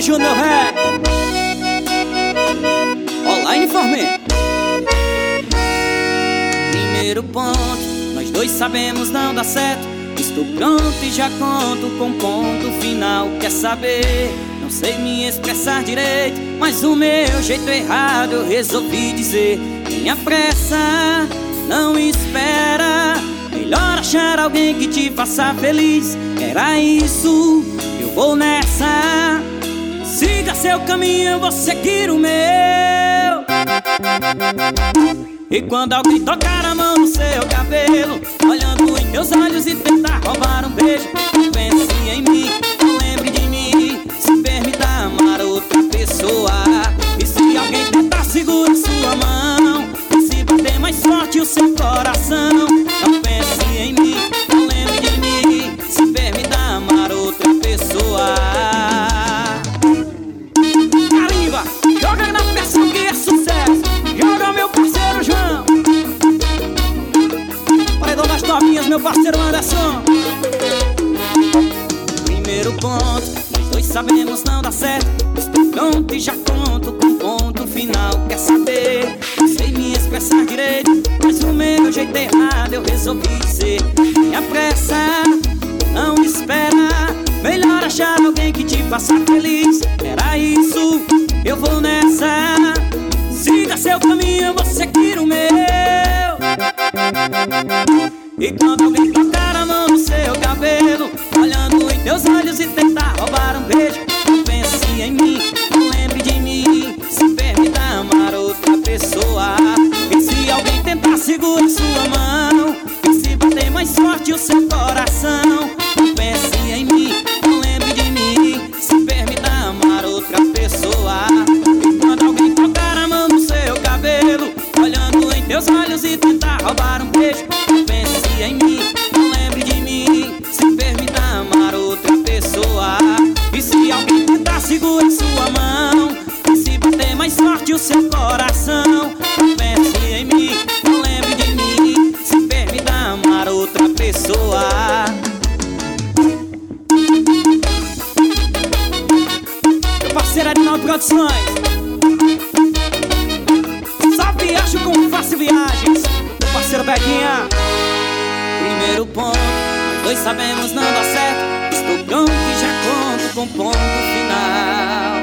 Júnior Ré. Olá, informe. Primeiro ponto, nós dois sabemos não dá certo. Estou pronto e já conto com ponto final. Quer saber? Não sei me expressar direito, mas o meu jeito errado eu resolvi dizer. Tenha pressa, não espera. Melhor achar alguém que te faça feliz. Era isso, eu vou nessa. Siga seu caminho, eu vou seguir o meu. E quando alguém tocar a mão no seu cabelo, olhando em teus olhos e tentar roubar um beijo, pense em mim, não lembre de mim. Se permita amar outra pessoa. E se alguém tentar, segura sua mão. E se bater mais forte o seu coração, não pense em mim, não lembre de mim. Se permita amar outra pessoa. Carimba, joga na pressão que é sucesso. Joga meu parceiro João. Paredão das novinhas, meu parceiro Anderson. Primeiro ponto, nós dois sabemos não dá certo. Estou pronto e já conto com ponto final. Quer saber? Não sei me expressar direito, mas o meu jeito errado eu resolvi dizer. Tenha pressa, não espera. Melhor achar alguém que te faça feliz. Era isso, eu vou nessa. Siga seu caminho, eu vou seguir o meu. E quando alguém tocar a mão no seu cabelo, olhando em teus olhos e tentar roubar um beijo, não pense em mim, não lembre de mim. Se permita amar outra pessoa. E se alguém tentar, segura sua mão. E se bater mais forte o seu coração, não pense em mim, não lembre de mim. Se permita amar outra pessoa. E quando alguém tocar a mão no seu cabelo, olhando em teus olhos e tentar roubar um beijo, não pense em mim, não lembre de mim. Se permita amar outra pessoa. E se alguém tentar, segura sua mão. E se bater mais forte o seu coração, não pense em mim, não lembre de mim. Se permita amar outra pessoa. Meu parceiro Adinaldo Produções. Só viajo com Fácil Viagens. Meu parceiro Beguinha. Primeiro ponto, nós dois sabemos não dá certo. Estou pronto e já conto com ponto final.